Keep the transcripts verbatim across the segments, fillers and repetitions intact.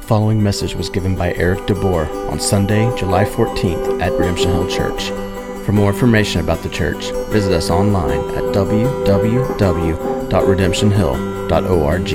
following message was given by Eric DeBoer on Sunday, July fourteenth at Redemption Hill Church. For more information about the church, visit us online at w w w dot redemption hill dot org.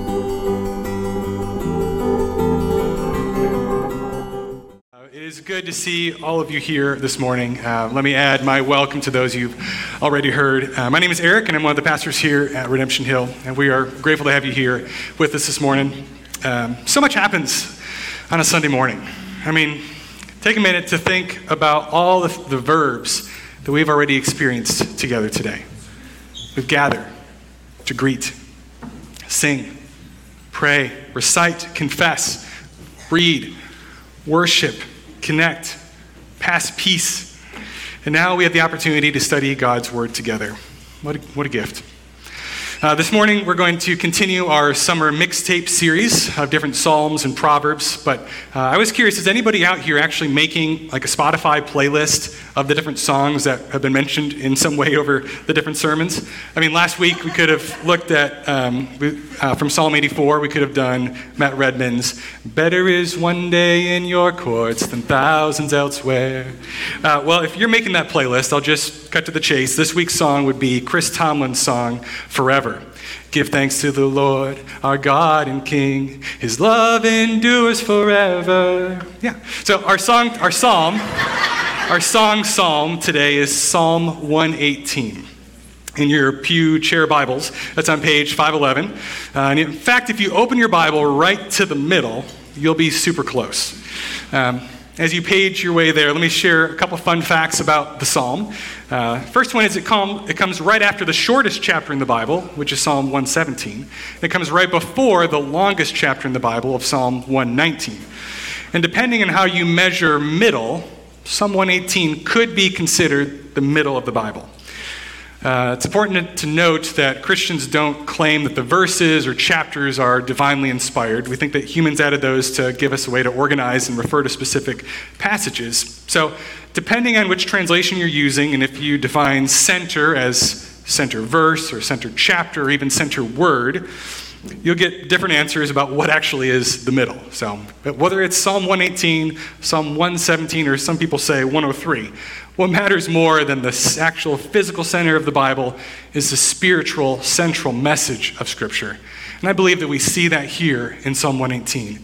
It is good to see all of you here this morning. Uh, let me add my welcome to those you've already heard. Uh, my name is Eric, and I'm one of the pastors here at Redemption Hill, and we are grateful to have you here with us this morning. Um, so much happens on a Sunday morning. I mean, take a minute to think about all the, the verbs that we've already experienced together today. We've gathered to greet, sing, pray, recite, confess, read, worship, connect, pass peace. And now we have the opportunity to study God's Word together. What a, what a gift. Uh, this morning, we're going to continue our summer mixtape series of different Psalms and Proverbs, but uh, I was curious, is anybody out here actually making like a Spotify playlist of the different songs that have been mentioned in some way over the different sermons? I mean, last week we could have looked at, um, uh, from Psalm eighty-four, we could have done Matt Redman's, "Better is one day in your courts than thousands elsewhere." Uh, well, if you're making that playlist, I'll just cut to the chase. This week's song would be Chris Tomlin's song, "Forever." Give thanks to the Lord, our God and King. His love endures forever. Yeah. So our song, our psalm, our song psalm today is Psalm one eighteen. In your pew chair Bibles, that's on page five eleven. Uh, and in fact, if you open your Bible right to the middle, you'll be super close. Um, As you page your way there, let me share a couple fun facts about the psalm. Uh, first one is it, com- it comes right after the shortest chapter in the Bible, which is Psalm one seventeen. It comes right before the longest chapter in the Bible of Psalm one nineteen. And depending on how you measure middle, Psalm one eighteen could be considered the middle of the Bible. Uh, it's important to note that Christians don't claim that the verses or chapters are divinely inspired. We think that humans added those to give us a way to organize and refer to specific passages. So, depending on which translation you're using, and if you define center as center verse or center chapter or even center word, you'll get different answers about what actually is the middle. So, but whether it's Psalm one eighteen, Psalm one seventeen, or some people say one oh three, what matters more than the actual physical center of the Bible is the spiritual central message of Scripture. And I believe that we see that here in Psalm one eighteen,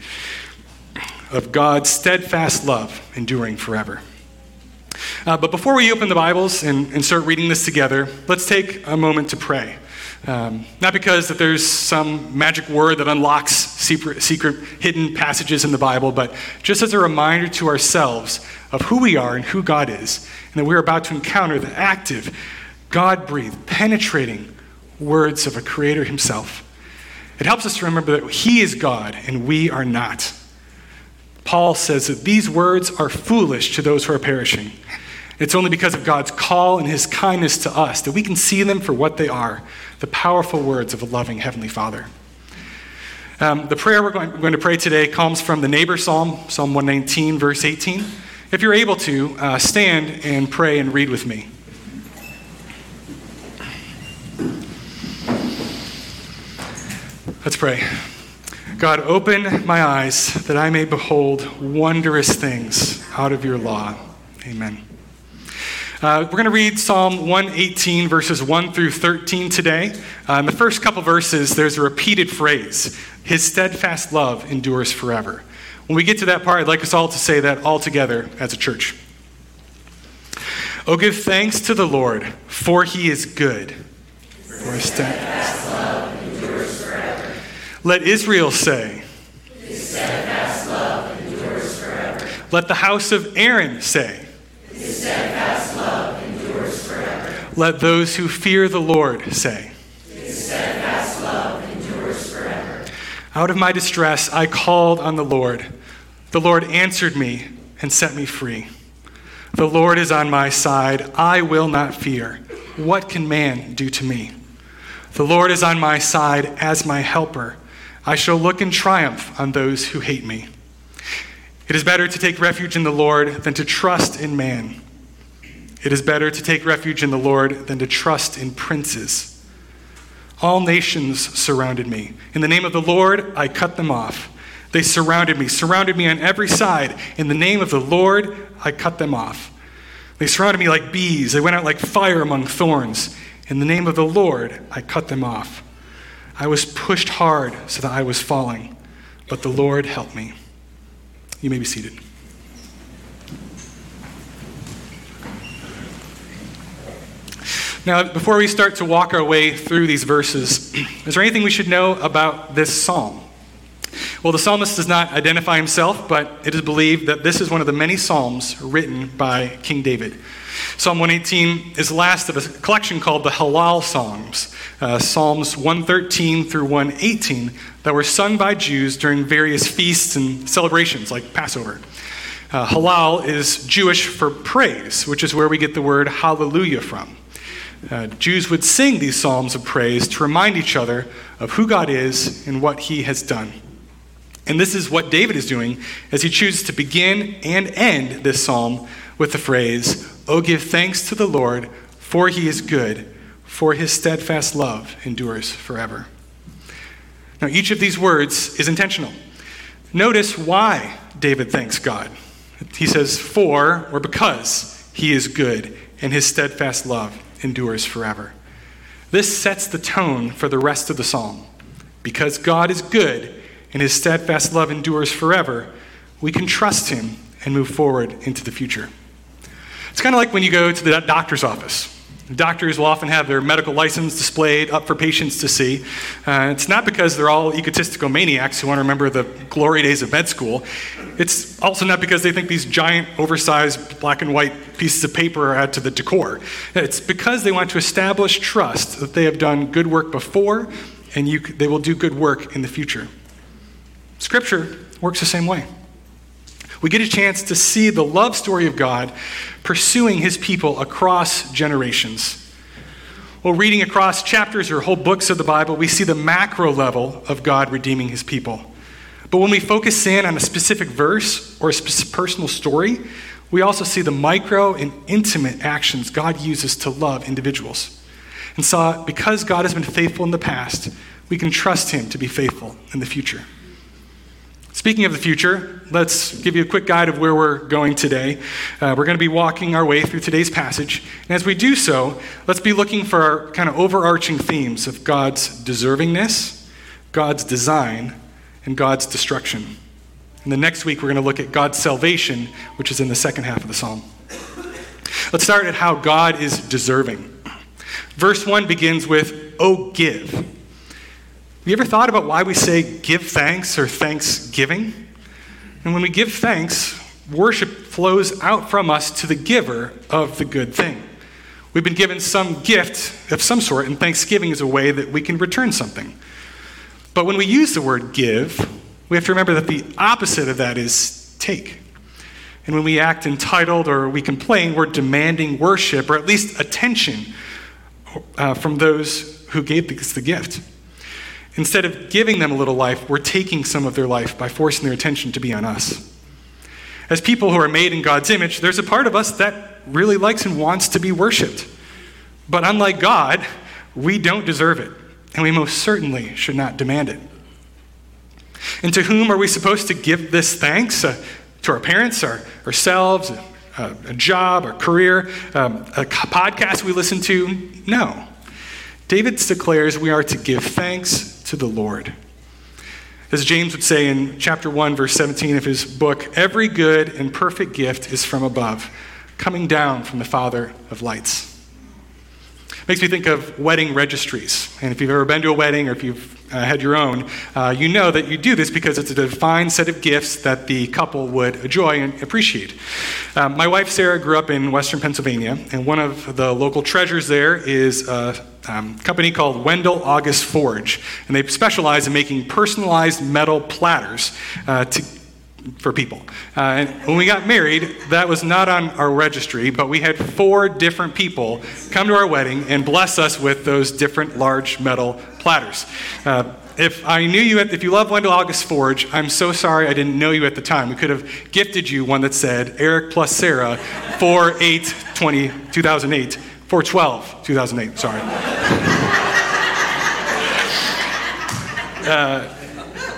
of God's steadfast love enduring forever. Uh, but before we open the Bibles and, and start reading this together, let's take a moment to pray. Um, not because that there's some magic word that unlocks secret, secret hidden passages in the Bible, but just as a reminder to ourselves of who we are and who God is, and that we're about to encounter the active, God-breathed, penetrating words of a Creator Himself. It helps us to remember that He is God and we are not. Paul says that these words are foolish to those who are perishing. It's only because of God's call and His kindness to us that we can see them for what they are, the powerful words of a loving Heavenly Father. Um, the prayer we're going, we're going to pray today comes from the neighbor psalm, Psalm one nineteen, verse eighteen. If you're able to, uh, stand and pray and read with me. Let's pray. God, open my eyes that I may behold wondrous things out of your law. Amen. Uh, we're going to read Psalm one eighteen, verses one through thirteen today. Uh, in the first couple verses, there's a repeated phrase, "His steadfast love endures forever." When we get to that part, I'd like us all to say that all together as a church. "Oh, give thanks to the Lord, for He is good. For His steadfast love endures forever. Let Israel say, His steadfast love endures forever. Let the house of Aaron say, His steadfast love endures forever. Let those who fear the Lord say, His steadfast love endures forever. Out of my distress I called on the Lord. The Lord answered me and set me free. The Lord is on my side. I will not fear. What can man do to me? The Lord is on my side as my helper. I shall look in triumph on those who hate me. It is better to take refuge in the Lord than to trust in man. It is better to take refuge in the Lord than to trust in princes. All nations surrounded me. In the name of the Lord, I cut them off. They surrounded me, surrounded me on every side. In the name of the Lord, I cut them off. They surrounded me like bees. They went out like fire among thorns. In the name of the Lord, I cut them off. I was pushed hard so that I was falling, but the Lord helped me. You may be seated. Now, before we start to walk our way through these verses, is there anything we should know about this psalm? Well, the psalmist does not identify himself, but it is believed that this is one of the many psalms written by King David. Psalm one eighteen is the last of a collection called the Hallel Psalms, uh, Psalms one thirteen through one eighteen, that were sung by Jews during various feasts and celebrations like Passover. Uh, Hallel is Jewish for praise, which is where we get the word hallelujah from. Uh, Jews would sing these psalms of praise to remind each other of who God is and what he has done. And this is what David is doing as he chooses to begin and end this psalm with the phrase, "Oh, give thanks to the Lord, for he is good, for his steadfast love endures forever." Now, each of these words is intentional. Notice why David thanks God. He says, for or because he is good and his steadfast love endures forever. This sets the tone for the rest of the psalm. Because God is good and his steadfast love endures forever, we can trust him and move forward into the future. It's kind of like when you go to the doctor's office. Doctors will often have their medical license displayed up for patients to see. Uh, it's not because they're all egotistical maniacs who want to remember the glory days of med school. It's also not because they think these giant, oversized black and white pieces of paper add to the decor. It's because they want to establish trust that they have done good work before and you, they will do good work in the future. Scripture works the same way. We get a chance to see the love story of God pursuing his people across generations. Well, reading across chapters or whole books of the Bible, we see the macro level of God redeeming his people. But when we focus in on a specific verse or a specific personal story, we also see the micro and intimate actions God uses to love individuals. And so, because God has been faithful in the past, we can trust him to be faithful in the future. Speaking of the future, let's give you a quick guide of where we're going today. Uh, we're going to be walking our way through today's passage. And as we do so, let's be looking for our kind of overarching themes of God's deservingness, God's design, and God's destruction. And the next week, we're going to look at God's salvation, which is in the second half of the psalm. Let's start at how God is deserving. Verse one begins with, "Oh, give." Have you ever thought about why we say give thanks or thanksgiving? And when we give thanks, worship flows out from us to the giver of the good thing. We've been given some gift of some sort, and thanksgiving is a way that we can return something. But when we use the word give, we have to remember that the opposite of that is take. And when we act entitled or we complain, we're demanding worship or at least attention uh, from those who gave us the gift. Instead of giving them a little life, we're taking some of their life by forcing their attention to be on us. As people who are made in God's image, there's a part of us that really likes and wants to be worshiped. But unlike God, we don't deserve it, and we most certainly should not demand it. And to whom are we supposed to give this thanks? Uh, to our parents, our, ourselves, uh, a job, our career, um, a podcast we listen to? No. David declares we are to give thanks to the Lord. As James would say in chapter one, verse seventeen of his book, every good and perfect gift is from above, coming down from the Father of lights. Makes me think of wedding registries. And if you've ever been to a wedding or if you've uh, had your own, uh, you know that you do this because it's a defined set of gifts that the couple would enjoy and appreciate. Um, my wife, Sarah, grew up in Western Pennsylvania, and one of the local treasures there is a um, company called Wendell August Forge. And they specialize in making personalized metal platters uh, to for people. Uh, and when we got married, that was not on our registry, but we had four different people come to our wedding and bless us with those different large metal platters. Uh, if I knew you, at, if you love Wendell August Forge, I'm so sorry I didn't know you at the time. We could have gifted you one that said Eric plus Sarah, four eight twenty two thousand eight, four twelve two thousand eight, sorry. uh,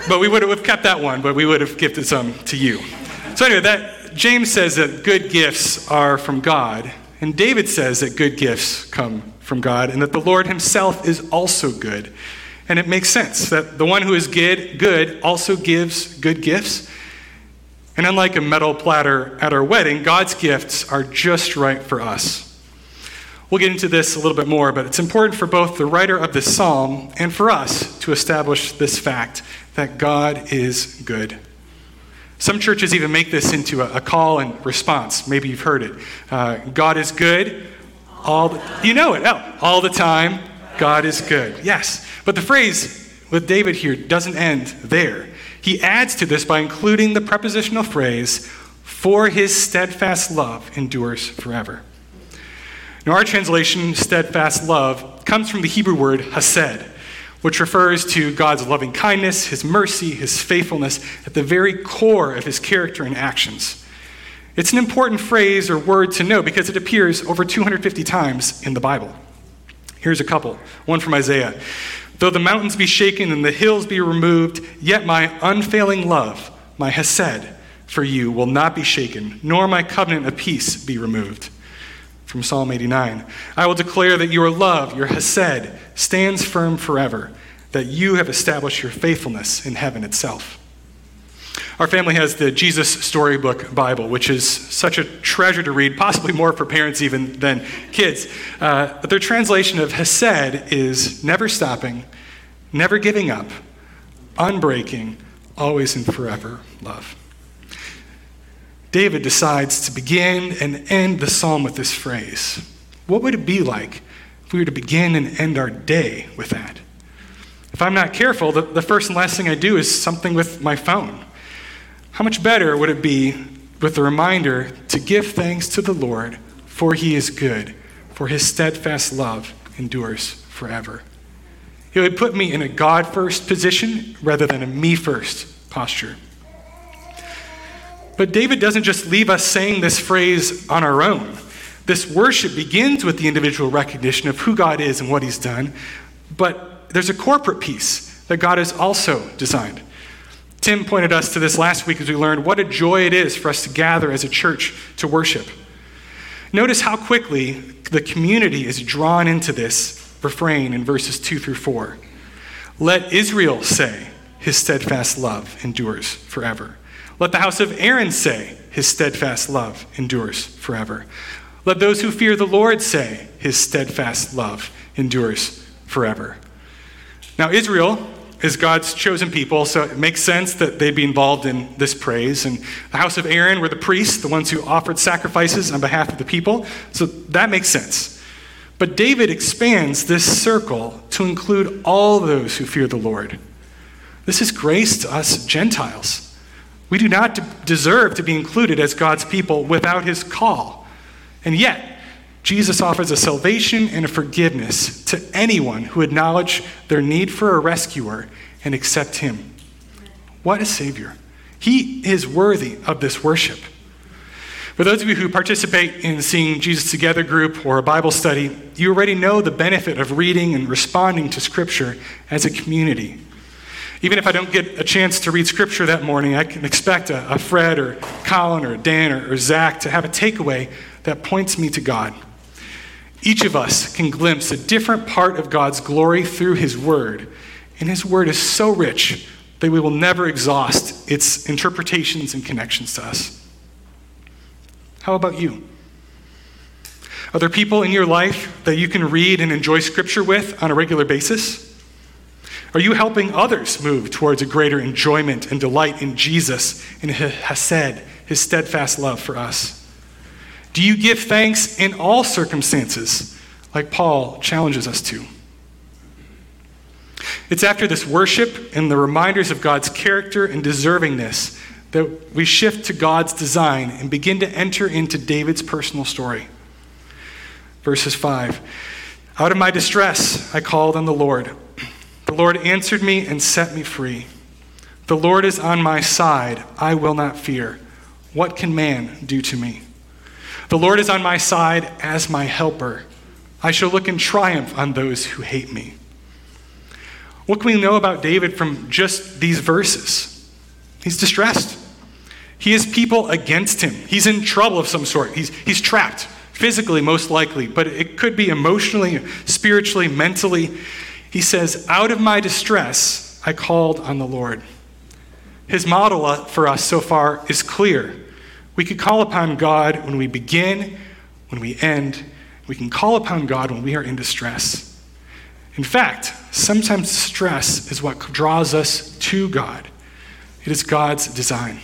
But we would have kept that one, but we would have gifted some to you. So anyway, that James says that good gifts are from God, and David says that good gifts come from God, and that the Lord himself is also good. And it makes sense that the one who is good, good also gives good gifts. And unlike a metal platter at our wedding, God's gifts are just right for us. We'll get into this a little bit more, but it's important for both the writer of this psalm and for us to establish this fact that God is good. Some churches even make this into a, a call and response. Maybe you've heard it. Uh, God is good. All the, you know it. Oh, all the time, God is good. Yes. But the phrase with David here doesn't end there. He adds to this by including the prepositional phrase, for his steadfast love endures forever. Now, our translation, steadfast love, comes from the Hebrew word hesed, which refers to God's loving kindness, his mercy, his faithfulness at the very core of his character and actions. It's an important phrase or word to know because it appears over two hundred fifty times in the Bible. Here's a couple. One from Isaiah. Though the mountains be shaken and the hills be removed, yet my unfailing love, my hesed for you will not be shaken, nor my covenant of peace be removed. From Psalm eighty-nine, I will declare that your love, your hesed, stands firm forever, that you have established your faithfulness in heaven itself. Our family has the Jesus Storybook Bible, which is such a treasure to read, possibly more for parents even than kids. Uh, but their translation of hesed is never stopping, never giving up, unbreaking, always and forever love. David decides to begin and end the psalm with this phrase. What would it be like if we were to begin and end our day with that? If I'm not careful, the, the first and last thing I do is something with my phone. How much better would it be with the reminder to give thanks to the Lord, for he is good, for his steadfast love endures forever. It would put me in a God-first position rather than a me-first posture. But David doesn't just leave us saying this phrase on our own. This worship begins with the individual recognition of who God is and what he's done, but there's a corporate piece that God has also designed. Tim pointed us to this last week as we learned what a joy it is for us to gather as a church to worship. Notice how quickly the community is drawn into this refrain in verses two through four. Let Israel say, his steadfast love endures forever. Let the house of Aaron say, his steadfast love endures forever. Let those who fear the Lord say, his steadfast love endures forever. Now, Israel is God's chosen people, so it makes sense that they'd be involved in this praise. And the house of Aaron were the priests, the ones who offered sacrifices on behalf of the people, so that makes sense. But David expands this circle to include all those who fear the Lord. This is grace to us Gentiles. We do not deserve to be included as God's people without his call. And yet, Jesus offers a salvation and a forgiveness to anyone who acknowledge their need for a rescuer and accept him. What a Savior. He is worthy of this worship. For those of you who participate in Seeing Jesus Together group or a Bible study, you already know the benefit of reading and responding to Scripture as a community. Even if I don't get a chance to read Scripture that morning, I can expect a, a Fred or Colin or Dan or, or Zach to have a takeaway that points me to God. Each of us can glimpse a different part of God's glory through his word, and his word is so rich that we will never exhaust its interpretations and connections to us. How about you? Are there people in your life that you can read and enjoy Scripture with on a regular basis? Are you helping others move towards a greater enjoyment and delight in Jesus and his hesed, his steadfast love for us? Do you give thanks in all circumstances, like Paul challenges us to? It's after this worship and the reminders of God's character and deservingness that we shift to God's design and begin to enter into David's personal story. Verses five, out of my distress I called on the Lord. The Lord answered me and set me free. The Lord is on my side. I will not fear. What can man do to me? The Lord is on my side as my helper. I shall look in triumph on those who hate me. What can we know about David from just these verses? He's distressed. He has people against him. He's in trouble of some sort. He's, he's trapped, physically most likely, but it could be emotionally, spiritually, mentally. He says, out of my distress, I called on the Lord. His model for us so far is clear. We could call upon God when we begin, when we end. We can call upon God when we are in distress. In fact, sometimes distress is what draws us to God. It is God's design.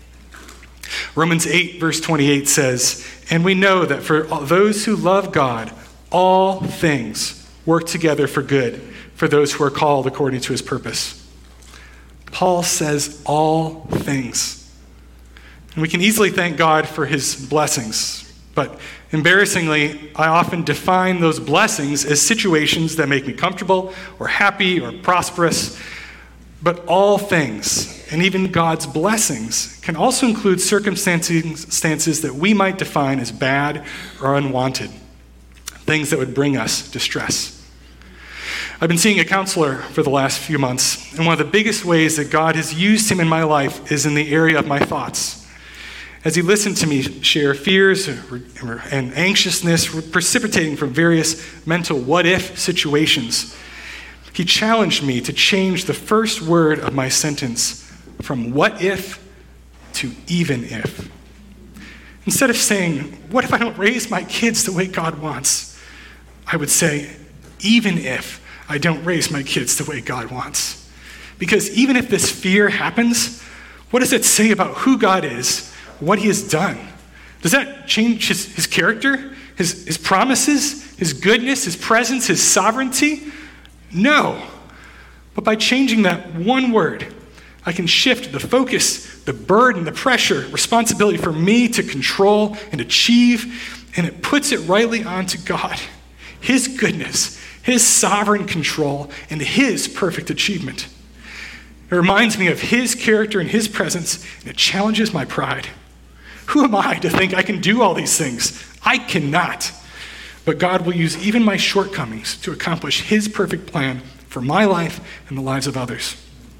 Romans eight, verse twenty-eight says, and we know that for those who love God, all things work together for good, for those who are called according to his purpose. Paul says all things. And we can easily thank God for his blessings, but embarrassingly, I often define those blessings as situations that make me comfortable or happy or prosperous. But all things, and even God's blessings, can also include circumstances that we might define as bad or unwanted, things that would bring us distress. I've been seeing a counselor for the last few months, and one of the biggest ways that God has used him in my life is in the area of my thoughts. As he listened to me share fears and anxiousness precipitating from various mental what-if situations, he challenged me to change the first word of my sentence from what if to even if. Instead of saying, what if I don't raise my kids the way God wants? I would say, even if I don't raise my kids the way God wants. Because even if this fear happens, what does it say about who God is, what he has done? Does that change his, his character, his, his promises, his goodness, his presence, his sovereignty? No. But by changing that one word, I can shift the focus, the burden, the pressure, responsibility for me to control and achieve, and it puts it rightly onto God, his goodness, his sovereign control, and his perfect achievement. It reminds me of his character and his presence, and it challenges my pride. Who am I to think I can do all these things? I cannot. But God will use even my shortcomings to accomplish his perfect plan for my life and the lives of others.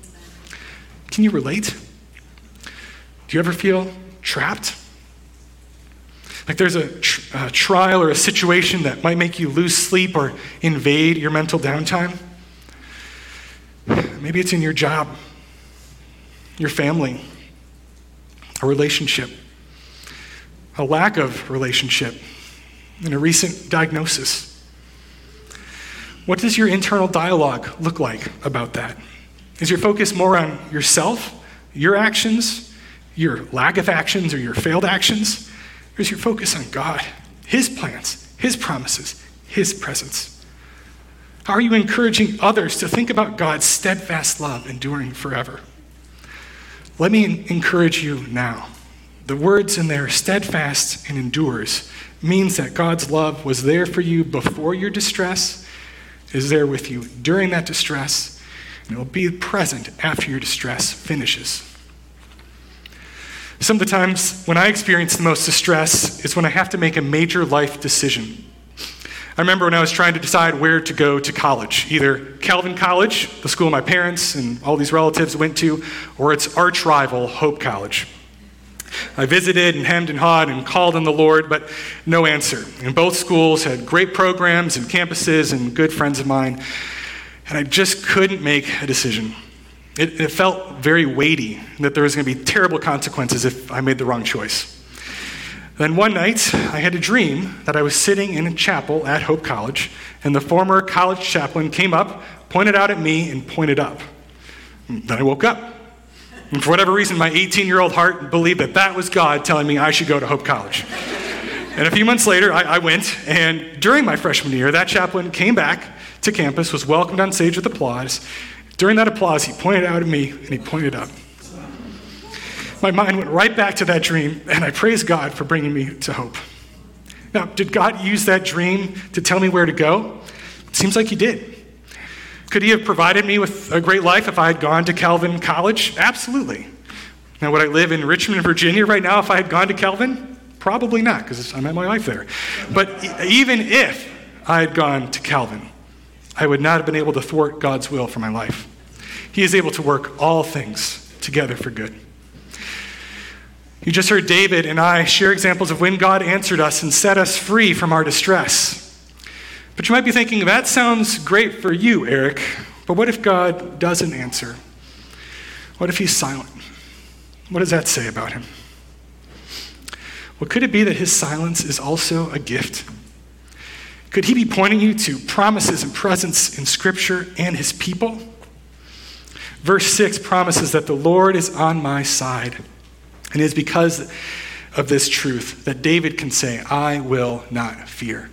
Can you relate? Do you ever feel trapped? Like there's a, tr- a trial or a situation that might make you lose sleep or invade your mental downtime? Maybe it's in your job, your family, a relationship, a lack of relationship, and a recent diagnosis. What does your internal dialogue look like about that? Is your focus more on yourself, your actions, your lack of actions, or your failed actions? Or is your focus on God, his plans, his promises, his presence? How are you encouraging others to think about God's steadfast love enduring forever? Let me encourage you now. The words in there, steadfast and endures, means that God's love was there for you before your distress, is there with you during that distress, and it will be present after your distress finishes. Some of the times when I experience the most distress is when I have to make a major life decision. I remember when I was trying to decide where to go to college, either Calvin College, the school my parents and all these relatives went to, or its arch rival, Hope College. I visited and hemmed and hawed and called on the Lord, but no answer. And both schools had great programs and campuses and good friends of mine, and I just couldn't make a decision. It, it felt very weighty, that there was going to be terrible consequences if I made the wrong choice. Then one night, I had a dream that I was sitting in a chapel at Hope College, and the former college chaplain came up, pointed out at me, and pointed up. Then I woke up. And for whatever reason, my eighteen-year-old heart believed that that was God telling me I should go to Hope College. And a few months later, I, I went, and during my freshman year, that chaplain came back to campus, was welcomed on stage with applause. During that applause, he pointed out at me, and he pointed up. My mind went right back to that dream, and I praise God for bringing me to Hope. Now, did God use that dream to tell me where to go? It seems like he did. Could he have provided me with a great life if I had gone to Calvin College? Absolutely. Now, would I live in Richmond, Virginia right now if I had gone to Calvin? Probably not, because I met my wife there. But even if I had gone to Calvin, I would not have been able to thwart God's will for my life. He is able to work all things together for good. You just heard David and I share examples of when God answered us and set us free from our distress. But you might be thinking, that sounds great for you, Eric, but what if God doesn't answer? What if he's silent? What does that say about him? Well, could it be that his silence is also a gift? Could he be pointing you to promises and presence in Scripture and his people? Verse six promises that the Lord is on my side. And it is because of this truth that David can say, I will not fear.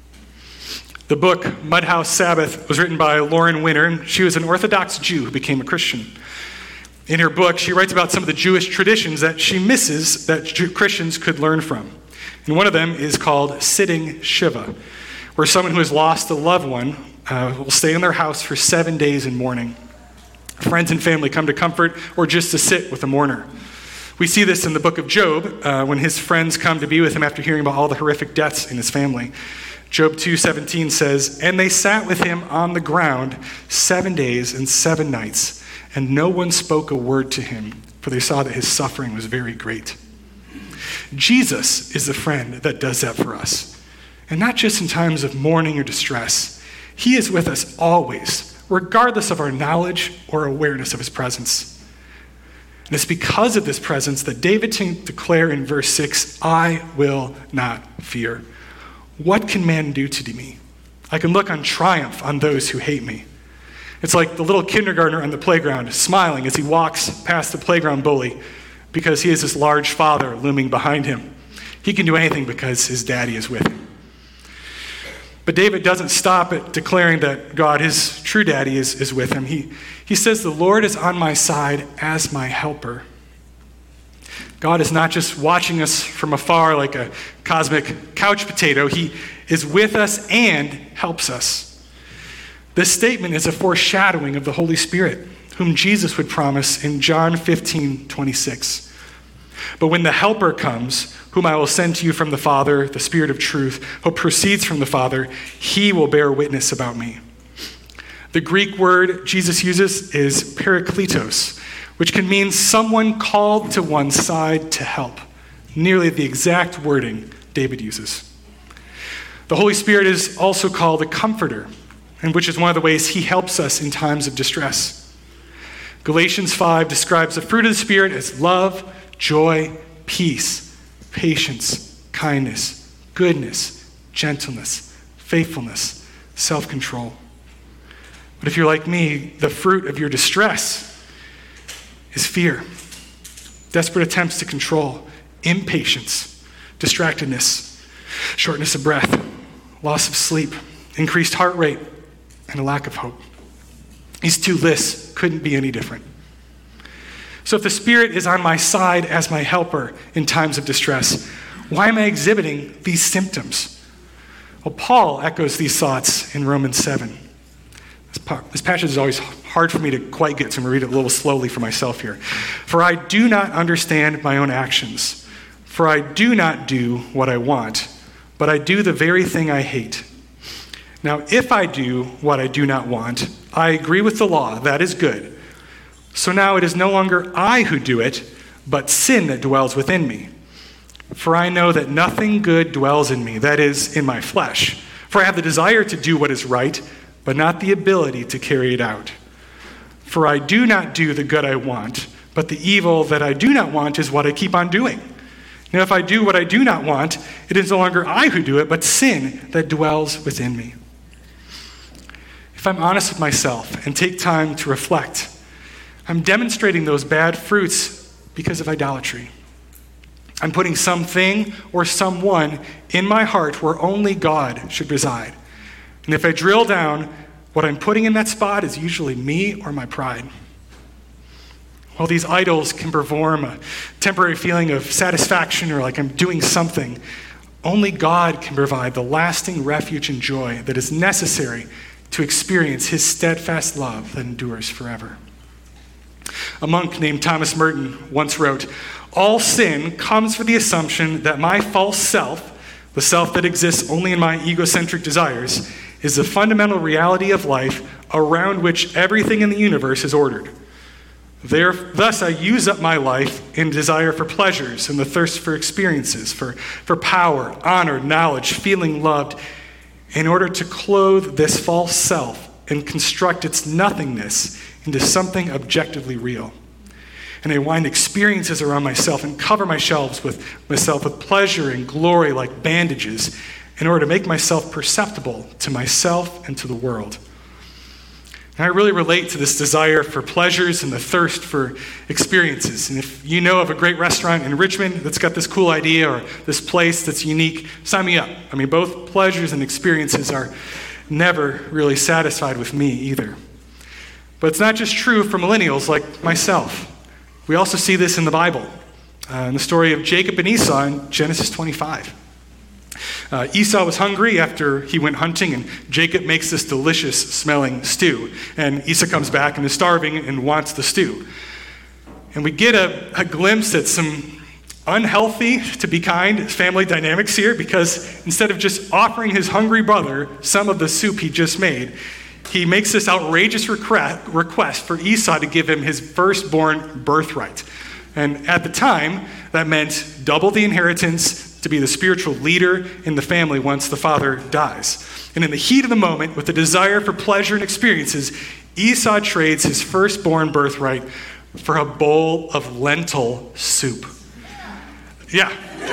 The book Mudhouse Sabbath was written by Lauren Winner, and she was an Orthodox Jew who became a Christian. In her book, she writes about some of the Jewish traditions that she misses that Jew- Christians could learn from. And one of them is called sitting Shiva, where someone who has lost a loved one uh, will stay in their house for seven days in mourning. Friends and family come to comfort or just to sit with the mourner. We see this in the book of Job uh, when his friends come to be with him after hearing about all the horrific deaths in his family. Job two seventeen says, and they sat with him on the ground seven days and seven nights, and no one spoke a word to him, for they saw that his suffering was very great. Jesus is the friend that does that for us. And not just in times of mourning or distress. He is with us always, regardless of our knowledge or awareness of his presence. And it's because of this presence that David can declare in verse six, I will not fear. What can man do to me? I can look on triumph on those who hate me. It's like the little kindergartner on the playground smiling as he walks past the playground bully because he has this large father looming behind him. He can do anything because his daddy is with him. But David doesn't stop at declaring that God, his true daddy, is, is with him. He, he says, the Lord is on my side as my helper. God is not just watching us from afar like a cosmic couch potato. He is with us and helps us. This statement is a foreshadowing of the Holy Spirit, whom Jesus would promise in John fifteen twenty-six. But when the Helper comes, whom I will send to you from the Father, the Spirit of truth, who proceeds from the Father, he will bear witness about me. The Greek word Jesus uses is parakletos, which can mean someone called to one side to help. Nearly the exact wording David uses. The Holy Spirit is also called a comforter, and which is one of the ways he helps us in times of distress. Galatians five describes the fruit of the Spirit as love, joy, peace, patience, kindness, goodness, gentleness, faithfulness, self-control. But if you're like me, the fruit of your distress is fear, desperate attempts to control, impatience, distractedness, shortness of breath, loss of sleep, increased heart rate, and a lack of hope. These two lists couldn't be any different. So if the Spirit is on my side as my helper in times of distress, why am I exhibiting these symptoms? Well, Paul echoes these thoughts in Romans seven. This, part, this passage is always hard for me to quite get, so I'm going to read it a little slowly for myself here. For I do not understand my own actions, for I do not do what I want, but I do the very thing I hate. Now, if I do what I do not want, I agree with the law, that is good. So now it is no longer I who do it, but sin that dwells within me. For I know that nothing good dwells in me, that is, in my flesh. For I have the desire to do what is right, but not the ability to carry it out. For I do not do the good I want, but the evil that I do not want is what I keep on doing. Now if I do what I do not want, it is no longer I who do it, but sin that dwells within me. If I'm honest with myself and take time to reflect, I'm demonstrating those bad fruits because of idolatry. I'm putting something or someone in my heart where only God should reside. And if I drill down, what I'm putting in that spot is usually me or my pride. While these idols can perform a temporary feeling of satisfaction or like I'm doing something, only God can provide the lasting refuge and joy that is necessary to experience his steadfast love that endures forever. A monk named Thomas Merton once wrote, all sin comes from the assumption that my false self, the self that exists only in my egocentric desires, is the fundamental reality of life around which everything in the universe is ordered. There, thus, I use up my life in desire for pleasures and the thirst for experiences, for, for power, honor, knowledge, feeling loved, in order to clothe this false self and construct its nothingness into something objectively real. And I wind experiences around myself and cover my shelves with myself with pleasure and glory like bandages in order to make myself perceptible to myself and to the world. And I really relate to this desire for pleasures and the thirst for experiences. And if you know of a great restaurant in Richmond that's got this cool idea or this place that's unique, sign me up. I mean, both pleasures and experiences are never really satisfied with me either. But it's not just true for millennials like myself. We also see this in the Bible, uh, in the story of Jacob and Esau in Genesis twenty-five. Uh, Esau was hungry after he went hunting, and Jacob makes this delicious smelling stew. And Esau comes back and is starving and wants the stew. And we get a, a glimpse at some unhealthy, to be kind, family dynamics here, because instead of just offering his hungry brother some of the soup he just made, he makes this outrageous request for Esau to give him his firstborn birthright. And at the time, that meant double the inheritance, to be the spiritual leader in the family once the father dies. And in the heat of the moment, with the desire for pleasure and experiences, Esau trades his firstborn birthright for a bowl of lentil soup. Yeah.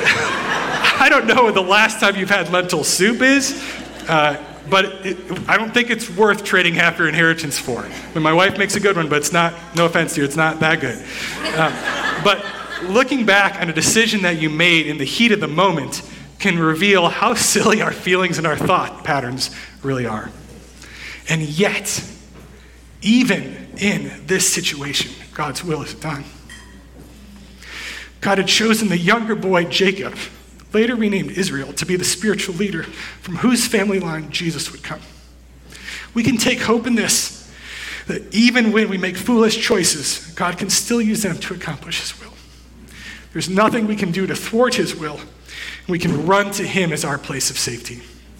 I don't know when the last time you've had lentil soup is, uh, but it, I don't think it's worth trading half your inheritance for. When my wife makes a good one, but it's not, no offense to you, it's not that good. Um, but looking back on a decision that you made in the heat of the moment can reveal how silly our feelings and our thought patterns really are. And yet, even in this situation, God's will is done. God had chosen the younger boy, Jacob, later renamed Israel, to be the spiritual leader from whose family line Jesus would come. We can take hope in this, that even when we make foolish choices, God can still use them to accomplish his will. There's nothing we can do to thwart his will. We can run to him as our place of safety.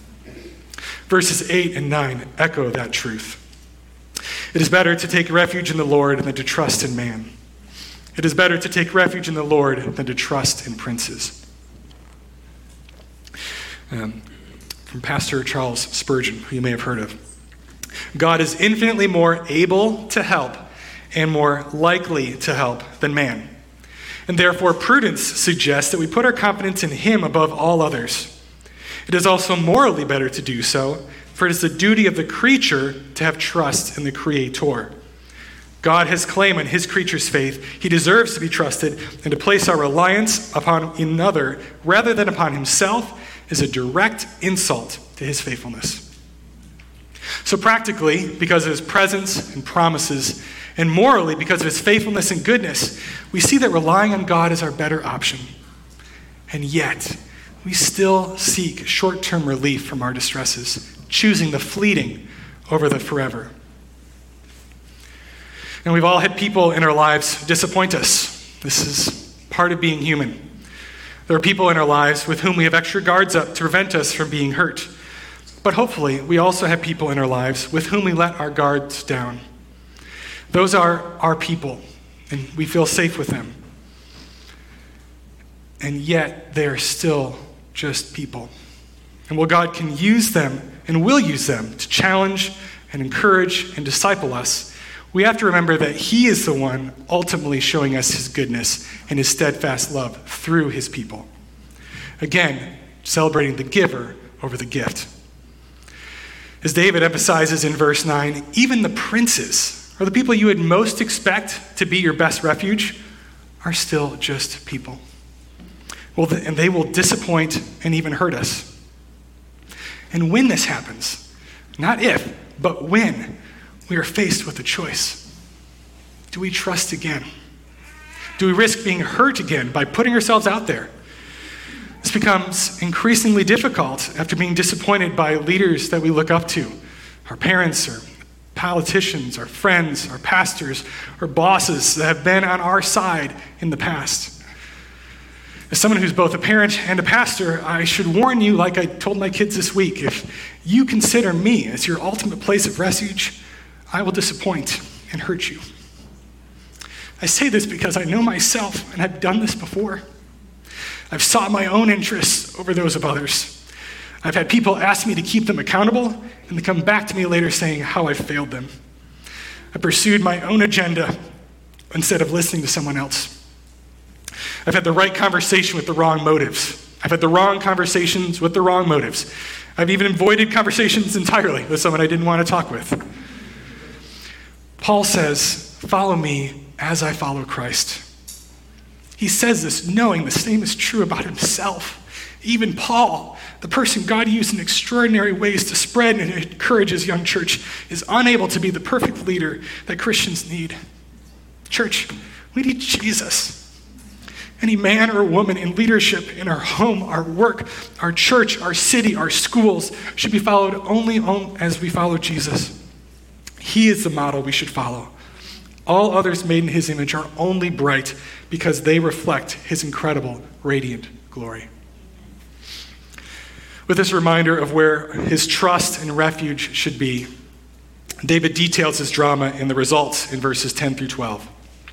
Verses eight and nine echo that truth. It is better to take refuge in the Lord than to trust in man. It is better to take refuge in the Lord than to trust in princes. Um, from Pastor Charles Spurgeon, who you may have heard of. God is infinitely more able to help and more likely to help than man. And therefore, prudence suggests that we put our confidence in him above all others. It is also morally better to do so, for it is the duty of the creature to have trust in the Creator. God has claim on his creature's faith. He deserves to be trusted, and to place our reliance upon another rather than upon himself is a direct insult to his faithfulness. So practically, because of his presence and promises, and morally, because of his faithfulness and goodness, we see that relying on God is our better option. And yet, we still seek short-term relief from our distresses, choosing the fleeting over the forever. And we've all had people in our lives disappoint us. This is part of being human. There are people in our lives with whom we have extra guards up to prevent us from being hurt. But hopefully, we also have people in our lives with whom we let our guards down. Those are our people, and we feel safe with them. And yet, they are still just people. And while God can use them and will use them to challenge and encourage and disciple us, we have to remember that he is the one ultimately showing us his goodness and his steadfast love through his people. Again, celebrating the giver over the gift. As David emphasizes in verse nine, even the princes, or the people you would most expect to be your best refuge, are still just people. Well, and they will disappoint and even hurt us. And when this happens, not if, but when, we are faced with a choice. Do we trust again? Do we risk being hurt again by putting ourselves out there? This becomes increasingly difficult after being disappointed by leaders that we look up to, our parents or politicians, our friends, our pastors, our bosses that have been on our side in the past. As someone who's both a parent and a pastor, I should warn you, like I told my kids this week, if you consider me as your ultimate place of refuge, I will disappoint and hurt you. I say this because I know myself, and I've done this before. I've sought my own interests over those of others. I've had people ask me to keep them accountable, and they come back to me later saying how I failed them. I pursued my own agenda instead of listening to someone else. I've had the right conversation with the wrong motives. I've had the wrong conversations with the wrong motives. I've even avoided conversations entirely with someone I didn't want to talk with. Paul says, follow me as I follow Christ. He says this knowing the same is true about himself. Even Paul, the person God used in extraordinary ways to spread and encourage his young church, is unable to be the perfect leader that Christians need. Church, we need Jesus. Any man or woman in leadership in our home, our work, our church, our city, our schools should be followed only as we follow Jesus. He is the model we should follow. All others made in his image are only bright because they reflect his incredible, radiant glory. With this reminder of where his trust and refuge should be, David details his drama in the results in verses ten through twelve.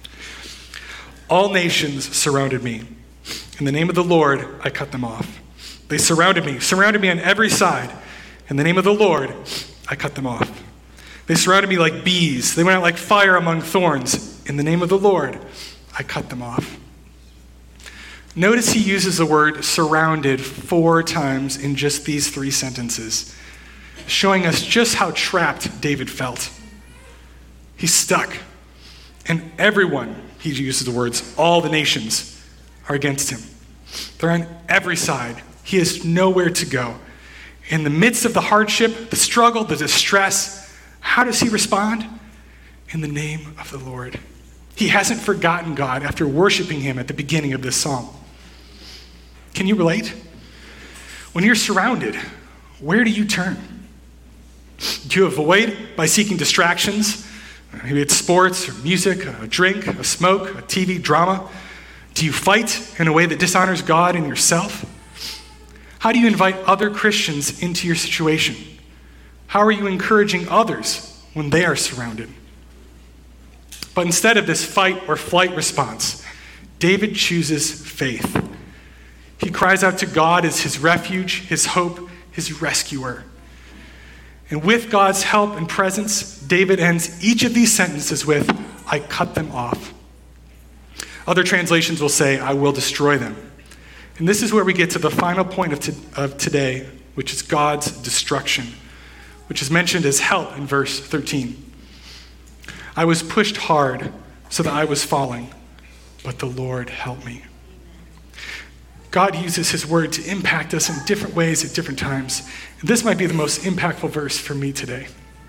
All nations surrounded me. In the name of the Lord, I cut them off. They surrounded me, surrounded me on every side. In the name of the Lord, I cut them off. They surrounded me like bees. They went out like fire among thorns. In the name of the Lord, I cut them off. Notice he uses the word surrounded four times in just these three sentences, showing us just how trapped David felt. He's stuck. And everyone, he uses the words, all the nations are against him. They're on every side. He has nowhere to go. In the midst of the hardship, the struggle, the distress, how does he respond? In the name of the Lord. He hasn't forgotten God after worshiping him at the beginning of this psalm. Can you relate? When you're surrounded, where do you turn? Do you avoid by seeking distractions? Maybe it's sports or music, a drink, a smoke, a T V drama. Do you fight in a way that dishonors God and yourself? How do you invite other Christians into your situation? How are you encouraging others when they are surrounded? But instead of this fight or flight response, David chooses faith. He cries out to God as his refuge, his hope, his rescuer. And with God's help and presence, David ends each of these sentences with, I cut them off. Other translations will say, I will destroy them. And this is where we get to the final point of, to, of today, which is God's destruction, which is mentioned as help in verse thirteen. I was pushed hard so that I was falling, but the Lord helped me. God uses his word to impact us in different ways at different times. And this might be the most impactful verse for me today.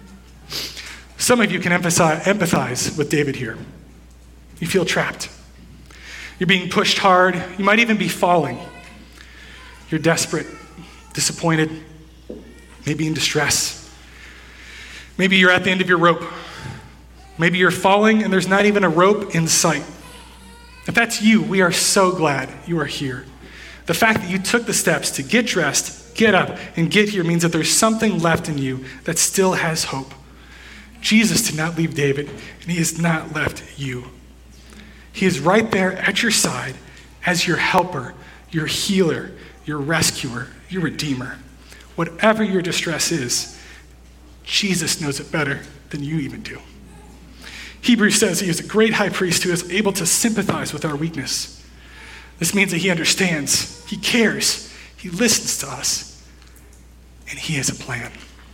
Some of you can empathize, empathize with David here. You feel trapped. You're being pushed hard. You might even be falling. You're desperate, disappointed, maybe in distress. Maybe you're at the end of your rope. Maybe you're falling and there's not even a rope in sight. If that's you, we are so glad you are here. The fact that you took the steps to get dressed, get up, and get here means that there's something left in you that still has hope. Jesus did not leave David, and he has not left you. He is right there at your side as your helper, your healer, your rescuer, your redeemer. Whatever your distress is, Jesus knows it better than you even do. Hebrews says he is a great high priest who is able to sympathize with our weakness. This means that he understands, he cares, he listens to us, and he has a plan.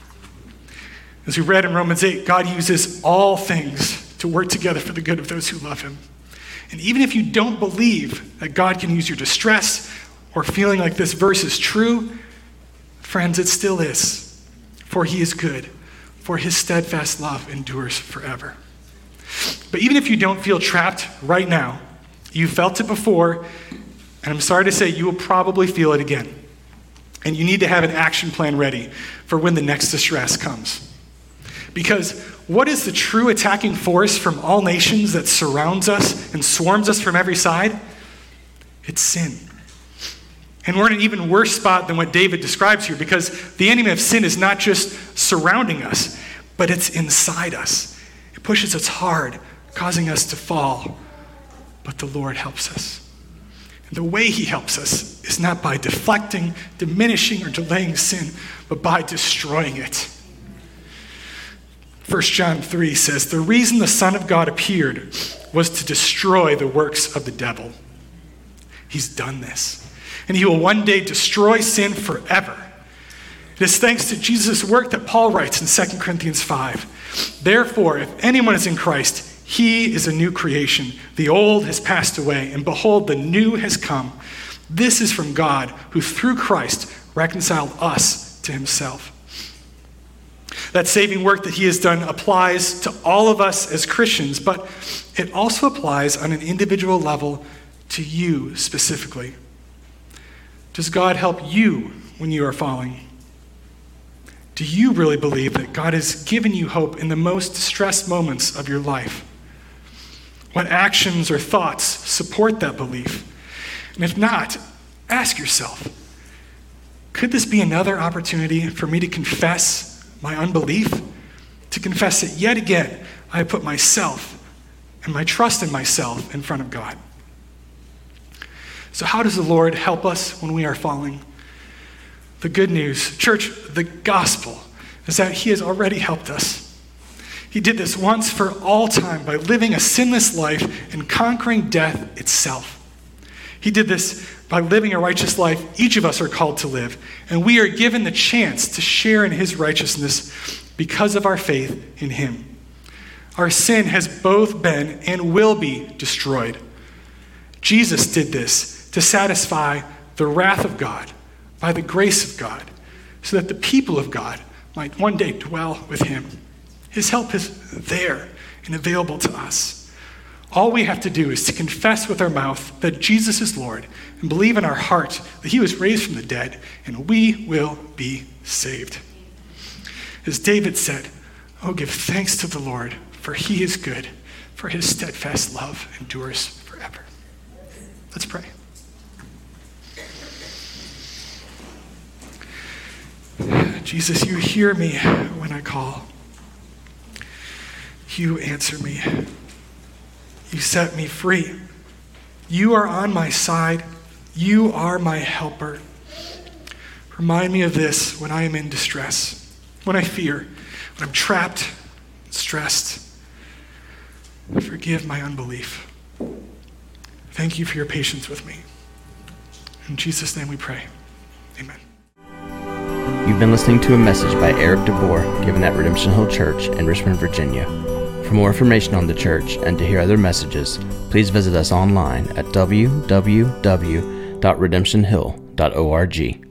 As we read in Romans eight, God uses all things to work together for the good of those who love him. And even if you don't believe that God can use your distress or feeling like this verse is true, friends, it still is. For he is good, for his steadfast love endures forever. But even if you don't feel trapped right now, you felt it before, and I'm sorry to say you will probably feel it again. And you need to have an action plan ready for when the next distress comes. Because what is the true attacking force from all nations that surrounds us and swarms us from every side? It's sin. And we're in an even worse spot than what David describes here, because the enemy of sin is not just surrounding us, but it's inside us. It pushes us hard, causing us to fall. But the Lord helps us. And the way he helps us is not by deflecting, diminishing, or delaying sin, but by destroying it. First John three says, the reason the Son of God appeared was to destroy the works of the devil. He's done this. And he will one day destroy sin forever. It is thanks to Jesus' work that Paul writes in Second Corinthians five. Therefore, if anyone is in Christ, he is a new creation. The old has passed away, and behold, the new has come. This is from God, who through Christ reconciled us to himself. That saving work that he has done applies to all of us as Christians, but it also applies on an individual level to you specifically. Does God help you when you are falling? Do you really believe that God has given you hope in the most distressed moments of your life? What actions or thoughts support that belief? And if not, ask yourself, could this be another opportunity for me to confess my unbelief? To confess that yet again, I have put myself and my trust in myself in front of God. So how does the Lord help us when we are falling? The good news, church, the gospel, is that he has already helped us. He did this once for all time by living a sinless life and conquering death itself. He did this by living a righteous life each of us are called to live, and we are given the chance to share in his righteousness because of our faith in him. Our sin has both been and will be destroyed. Jesus did this to satisfy the wrath of God by the grace of God, so that the people of God might one day dwell with him. His help is there and available to us. All we have to do is to confess with our mouth that Jesus is Lord and believe in our heart that he was raised from the dead, and we will be saved. As David said, oh, give thanks to the Lord, for he is good, for his steadfast love endures forever. Let's pray. Jesus, you hear me when I call. You answer me. You set me free. You are on my side. You are my helper. Remind me of this when I am in distress, when I fear, when I'm trapped, stressed. Forgive my unbelief. Thank you for your patience with me. In Jesus' name we pray. Amen. You've been listening to a message by Eric DeBoer given at Redemption Hill Church in Richmond, Virginia. For more information on the church and to hear other messages, please visit us online at w w w dot redemption hill dot org.